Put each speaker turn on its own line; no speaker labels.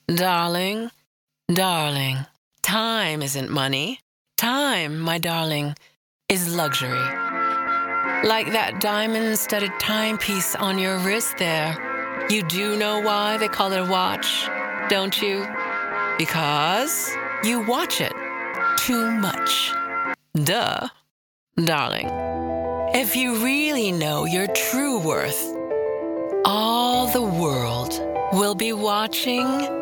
Darling, darling, time isn't money. Time, my darling, is luxury. Like that diamond-studded timepiece on your wrist there. You do know why they call it a watch, don't you? Because you watch it too much. Duh, darling. If you really know your true worth, all the world will be watching